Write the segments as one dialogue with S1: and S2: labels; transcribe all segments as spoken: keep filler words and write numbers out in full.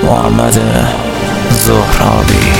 S1: محمد زهرابی.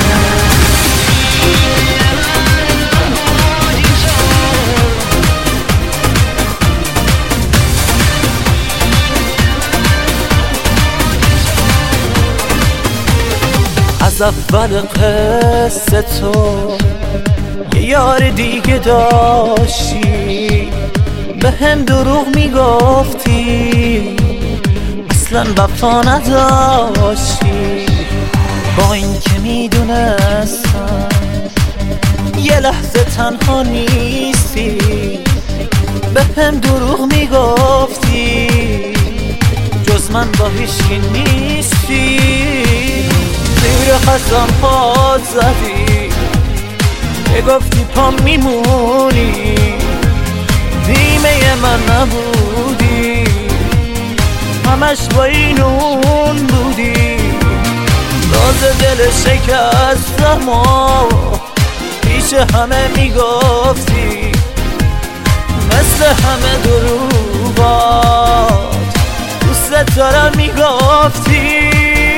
S2: از اول قصه تو یه یار دیگه داشتی، به هم دروغ میگفتی، اصلا وفا نداشتی. با این که میدونستم یه لحظه تنها نیستی، به هم دروغ میگفتی، جز من با هیچکی نیستی. زیر خستم پاد زدی، گفتی پا میمونی، دیمه من نبودی، همش با این اون بودی. راز دل شکستم و پیش همه میگفتی، مثل همه دروغات دوست دارم میگفتی.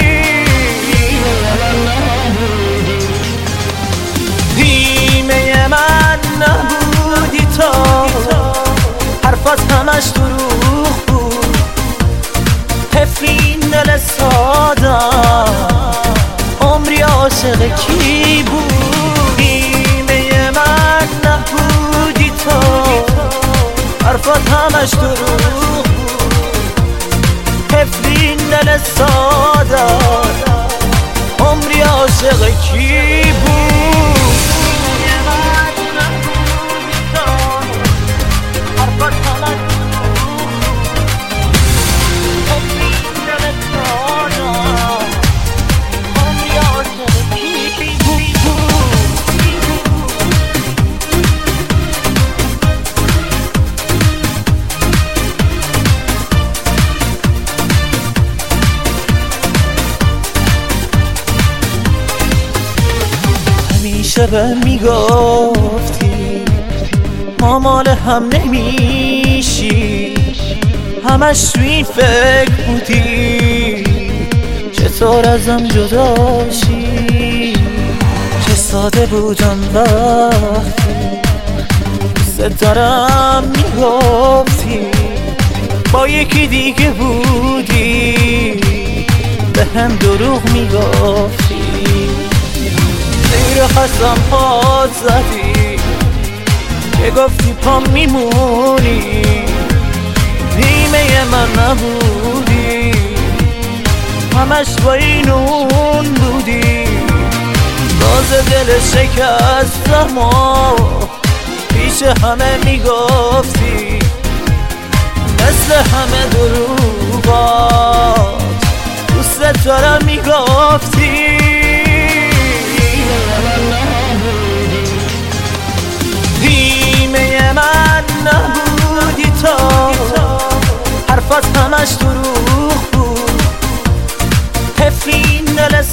S2: دیمه من نبودی تو، حرفات همش دروغ بود، طفلین دل سادم عمری عاشق کی بود. دیمه من نبودی تو، حرفات همش دروغ بود، طفلین دل سادم عمری عاشق کی بود. همیشه به میگفتی ما مال هم نمیشی، همش تو این فکر بودی چطور ازم جداشی. چه ساده بودم وقتی دوست دارم میگفتی، با یکی دیگه بودی، به هم دروغ میگفتی. زیر خستم پاد زدی، که گفتی پا میمونی، دیمه من نبودی، همش با این اون بودی. راز دل شکستم و پیش همه میگفتی، مثل همه دروغات دوست دارم میگفتی. دیمه من نبودی تو، حرفات همش دروغ بود، طفلین دل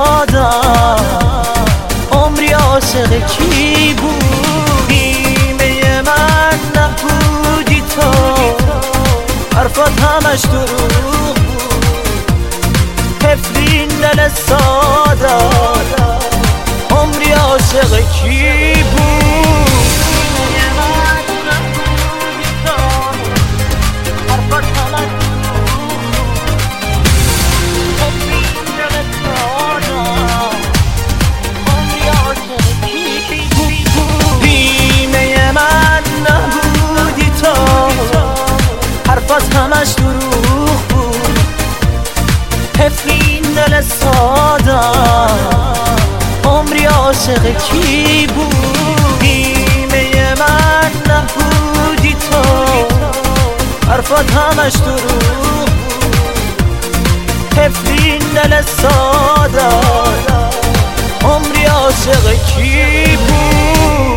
S2: سادم عمری عاشق کی بود. دیمه من نبودی تو، حرفات همش دروغ بود، طفلین دل سادم عمری عاشق کی بود. حرفات همش دروغ بود، طفلین دل سادم عمری عاشق کی بود. دیمه من نبودی تو، حرفات همش دروغ بود، طفلین دل سادم عمری عاشق کی بود.